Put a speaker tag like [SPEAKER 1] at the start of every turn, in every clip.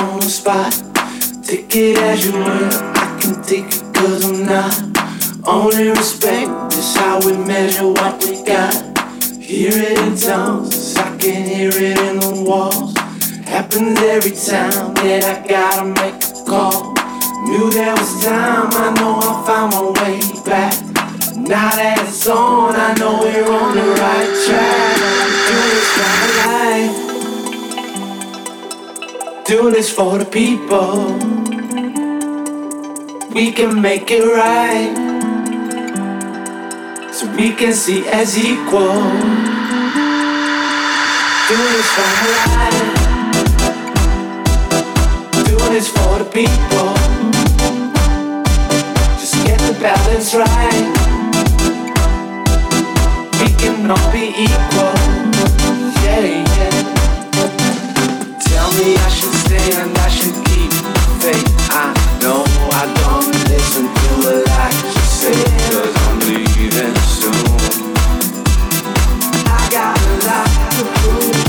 [SPEAKER 1] on the spot. Take it as you will, I can take it cause I'm not. Only respect is how we measure what we got. Hear it in tongues, I can hear it in the walls. Happens every time that I gotta make a call. Knew there was time, I know I found my way back. Now that it's on, I know we're on the right track. Do this for my life, do this for the people. We can make it right, so we can see as equal. Do this for my life, do this for the people. Just get the balance right. We can all be equal. Yeah, yeah. Tell me I should stay and I should keep faith. I know I don't listen to a lot you say, cause I'm leaving soon. I got a lot to prove.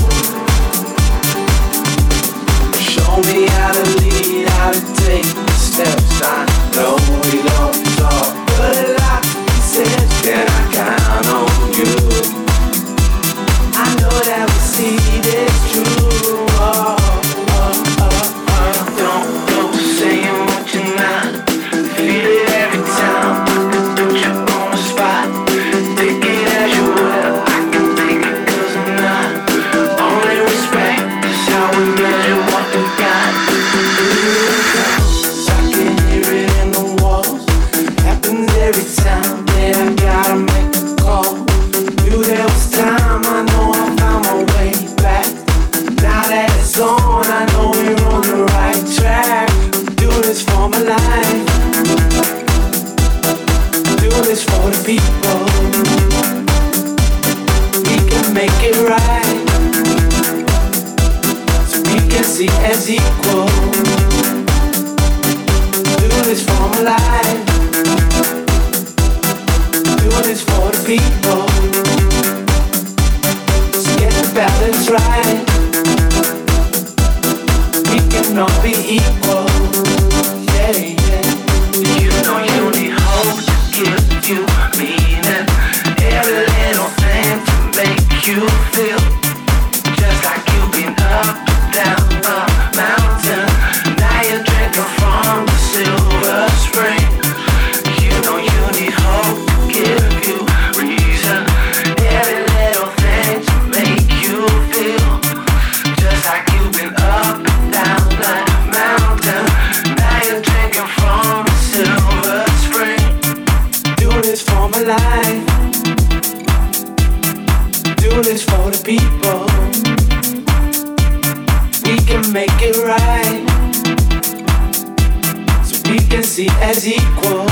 [SPEAKER 1] Show me how to lead, how to take the steps. I know we don't talk, but a lot we said. Can I count on you? I know that we see this true. Don't say what you're not. Feel it every time. Put you on the spot. Take it as you will. I can take it cause I'm not. Only respect is how we measure what we got. I can hear it in the walls. Happens every time that I gotta make a call. Knew there was time, I know I found my way back. Now that it's on, I know we're on the right track. Do this for my life, do this for the people. We can make it right, so we can see as equal. Do this for my life, do this for the people. So get the balance right. We can all be equal. Yeah, yeah. You know you need hope to give you meaning. Every little thing to make you feel just like you've been up and down the mountain. Now you're drinking from the silver spring. You know you need hope to give you reason. Every little thing to make you feel just like you've been up and down that mountain. Now you're drinking from the silver spring. Do this for my life, do this for the people. We can make it right, so we can see as equal.